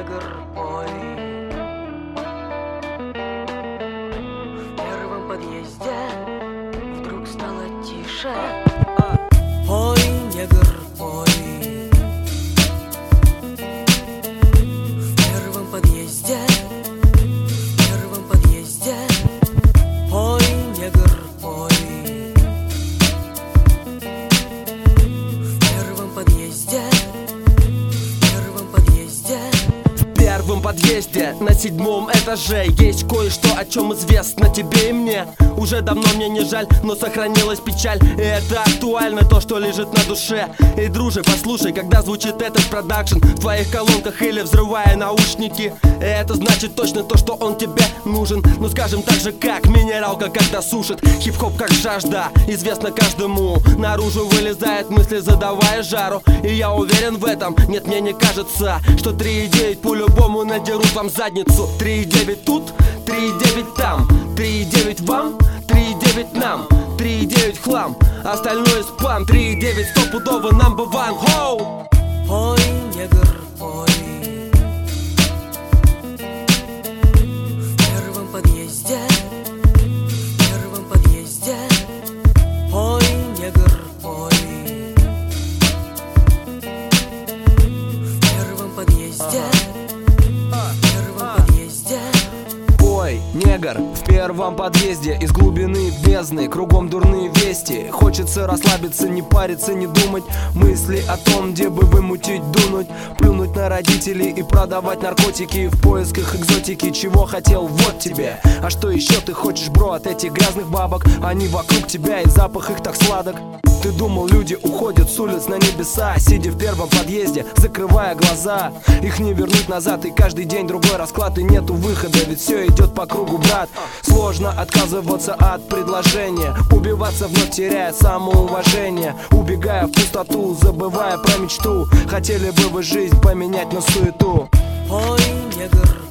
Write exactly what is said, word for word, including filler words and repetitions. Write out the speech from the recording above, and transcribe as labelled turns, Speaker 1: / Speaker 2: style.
Speaker 1: негр, ой. В первом подъезде вдруг стало тише. Ой, негр, ой. В первом подъезде, в первом подъезде. Ой, негр, ой. В первом подъезде, в первом подъезде.
Speaker 2: В первом подъезде на седьмом этаже есть кое-что, о чем известно тебе и мне. Уже давно мне не жаль, но сохранилась печаль. И это актуально, то, что лежит на душе. И, друже, послушай, когда звучит этот продакшн в твоих колонках или взрывая наушники, это значит точно то, что он тебе нужен. Ну, скажем так же, как минералка, когда сушит. Хип-хоп как жажда, известно каждому. Наружу вылезает мысли, задавая жару. И я уверен в этом, нет, мне не кажется, что три и девять по-любому надерут вам задницу. Три и девять тут, три и девять там, три и девять вам, три и девять нам, три и девять хлам, остальное спам. Три и девять стопудово number one. Хоу!
Speaker 1: Ой, негр, ой. В первом подъезде, в первом подъезде. Ой, негр, ой. В первом подъезде, в первом подъезде.
Speaker 3: Ой, негр, в первом подъезде, из глубины бездны, кругом дурные вести. Хочется расслабиться, не париться, не думать. Мысли о том, где бы вымутить, дунуть, плюнуть на родителей и продавать наркотики. В поисках экзотики, чего хотел, вот тебе. А что еще ты хочешь, бро, от этих грязных бабок? Они вокруг тебя, и запах их так сладок. Ты думал, люди уходят с улиц на небеса, сидя в первом подъезде, закрывая глаза. Их не вернуть назад, и каждый день другой расклад, и нету выхода, ведь все идет по кругу, брат. Сложно отказываться от предложения, убиваться вновь теряя самоуважение, убегая в пустоту, забывая про мечту. Хотели бы вы жизнь поменять на суету.
Speaker 1: Ой, негр,